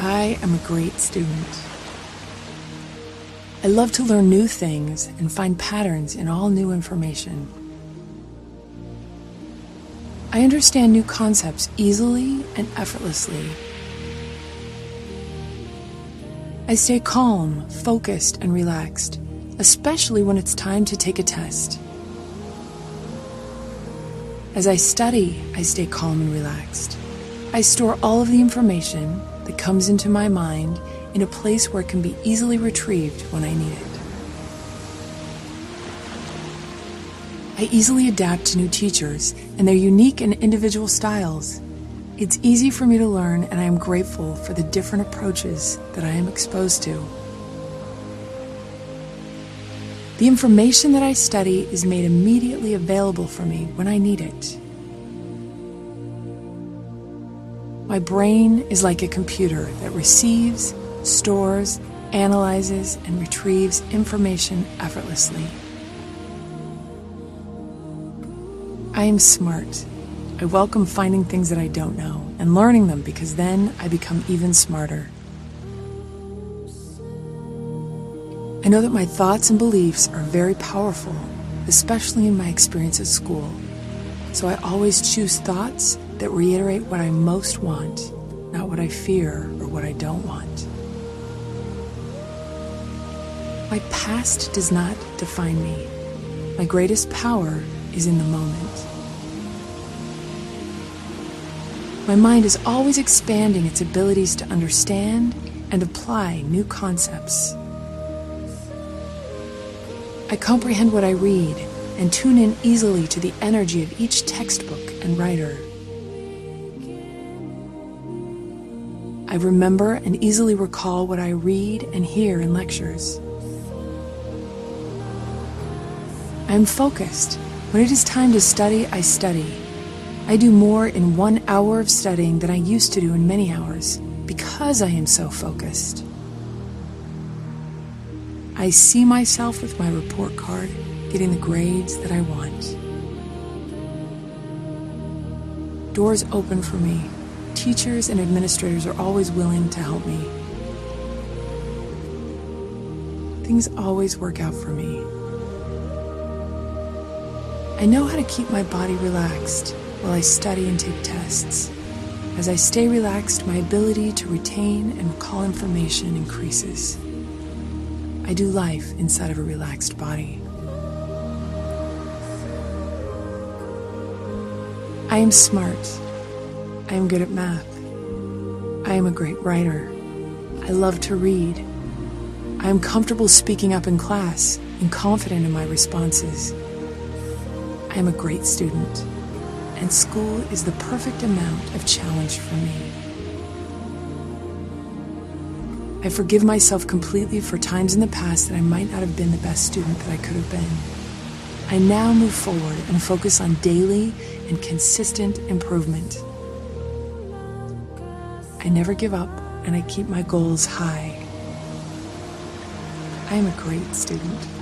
I am a great student. I love to learn new things and find patterns in all new information. I understand new concepts easily and effortlessly. I stay calm, focused, and relaxed, especially when it's time to take a test. As I study, I stay calm and relaxed. I store all of the information that comes into my mind in a place where it can be easily retrieved when I need it. I easily adapt to new teachers and their unique and individual styles. It's easy for me to learn, and I am grateful for the different approaches that I am exposed to. The information that I study is made immediately available for me when I need it. My brain is like a computer that receives, stores, analyzes, and retrieves information effortlessly. I am smart. I welcome finding things that I don't know and learning them, because then I become even smarter. I know that my thoughts and beliefs are very powerful, especially in my experience at school. So I always choose thoughts that reiterate what I most want, not what I fear or what I don't want. My past does not define me. My greatest power is in the moment. My mind is always expanding its abilities to understand and apply new concepts. I comprehend what I read and tune in easily to the energy of each textbook and writer. I remember and easily recall what I read and hear in lectures. I am focused. When it is time to study, I study. I do more in 1 hour of studying than I used to do in many hours, because I am so focused. I see myself with my report card, getting the grades that I want. Doors open for me. Teachers and administrators are always willing to help me. Things always work out for me. I know how to keep my body relaxed while I study and take tests. As I stay relaxed, my ability to retain and recall information increases. I do life inside of a relaxed body. I am smart. I am good at math. I am a great writer. I love to read. I am comfortable speaking up in class and confident in my responses. I am a great student, and school is the perfect amount of challenge for me. I forgive myself completely for times in the past that I might not have been the best student that I could have been. I now move forward and focus on daily and consistent improvement. I never give up, and I keep my goals high. I am a great student.